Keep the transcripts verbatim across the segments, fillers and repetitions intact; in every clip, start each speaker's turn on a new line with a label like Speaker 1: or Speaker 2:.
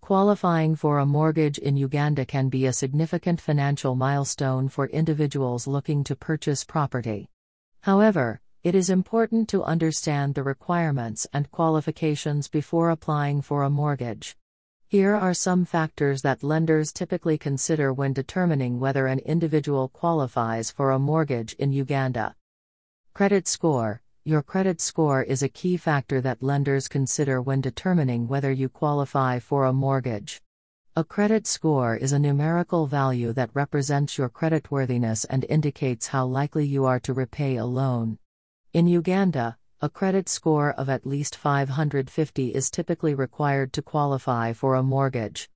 Speaker 1: Qualifying for a mortgage in Uganda can be a significant financial milestone for individuals looking to purchase property. However, it is important to understand the requirements and qualifications before applying for a mortgage. Here are some factors that lenders typically consider when determining whether an individual qualifies for a mortgage in Uganda. Credit score. Your credit score is a key factor that lenders consider when determining whether you qualify for a mortgage. A credit score is a numerical value that represents your creditworthiness and indicates how likely you are to repay a loan. In Uganda, a credit score of at least five hundred fifty is typically required to qualify for a mortgage.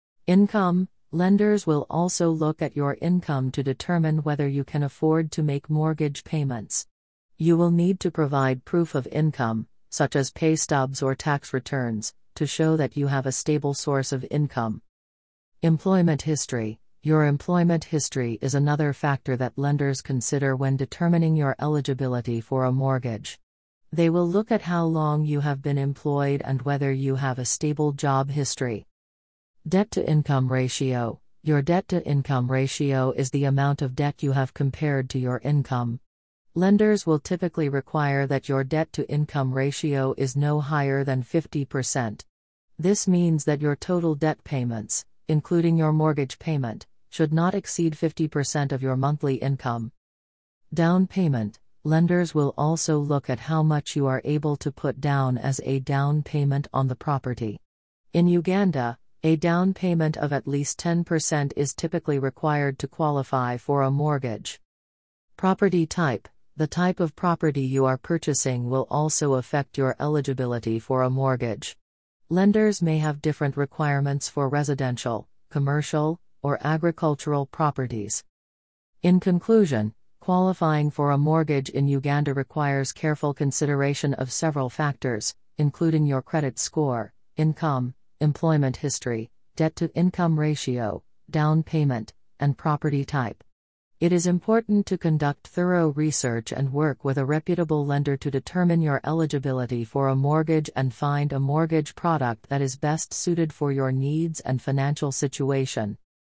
Speaker 1: Income. Lenders will also look at your income to determine whether you can afford to make mortgage payments. You will need to provide proof of income, such as pay stubs or tax returns, to show that you have a stable source of income. Employment history. Your employment history is another factor that lenders consider when determining your eligibility for a mortgage. They will look at how long you have been employed and whether you have a stable job history. Debt-to-income ratio. Your debt-to-income ratio is the amount of debt you have compared to your income. Lenders will typically require that your debt-to-income ratio is no higher than fifty percent. This means that your total debt payments, including your mortgage payment, should not exceed fifty percent of your monthly income. Down payment. Lenders will also look at how much you are able to put down as a down payment on the property. In Uganda, a down payment of at least ten percent is typically required to qualify for a mortgage. Property type. The type of property you are purchasing will also affect your eligibility for a mortgage. Lenders may have different requirements for residential, commercial, or agricultural properties. In conclusion, qualifying for a mortgage in Uganda requires careful consideration of several factors, including your credit score, income, employment history, debt-to-income ratio, down payment, and property type. It is important to conduct thorough research and work with a reputable lender to determine your eligibility for a mortgage and find a mortgage product that is best suited for your needs and financial situation.